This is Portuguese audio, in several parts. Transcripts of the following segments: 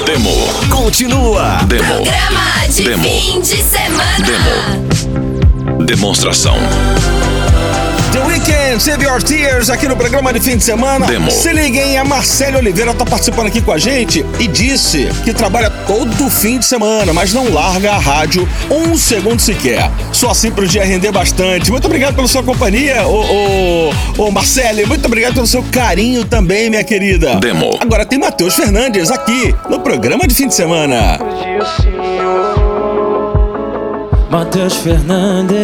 Demo. Continua. Demo. Programa de fim de semana. Demo. Demonstração. The Weeknd, Save Your Tears, aqui no programa de fim de semana. Demo. Se liguem, a Marcele Oliveira tá participando aqui com a gente e disse que trabalha todo fim de semana, mas não larga a rádio um segundo sequer. Só assim pro dia render bastante. Muito obrigado pela sua companhia, ô Marcele. Muito obrigado pelo seu carinho também, minha querida. Demo. Agora tem Matheus Fernandes aqui no programa de fim de semana. Matheus Fernandes.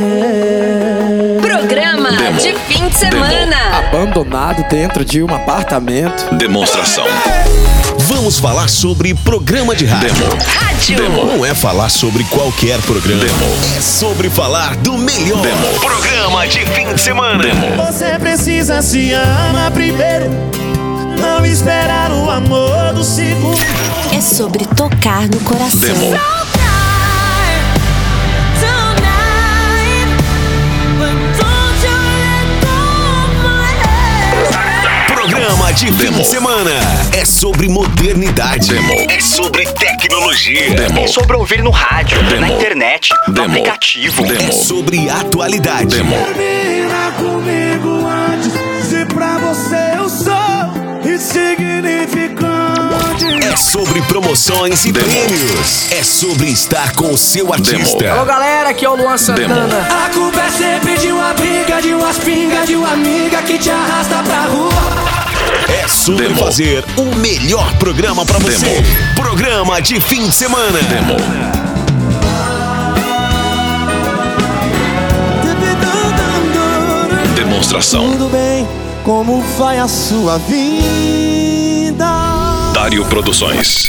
Programa Demo. de fim de semana. Abandonado dentro de um apartamento. Demonstração. Vamos falar sobre programa de rádio. Rádio. Demo. Não é falar sobre qualquer programa. Demo. É sobre falar do melhor. Demo. Programa de fim de semana. Demo. Você precisa se amar primeiro, não esperar o amor do segundo. É sobre tocar no coração. Demo. Programa de fim de semana é sobre modernidade. Demo. É sobre tecnologia. Demo. É sobre ouvir no rádio, Demo. na internet, no Demo. aplicativo. Demo. É sobre atualidade. Demo. Termina comigo antes, se pra você eu sou insignificante. É sobre promoções e prêmios. É sobre estar com o seu artista. Alô galera, aqui é o Luan Santana. A culpa é sempre de uma briga, de umas pingas, de uma amiga que te arrasta pra rua. É sobre fazer o melhor programa pra você. Demo. Programa de fim de semana. Demo. Demonstração. Tudo bem, como vai a sua vida? Dário Produções.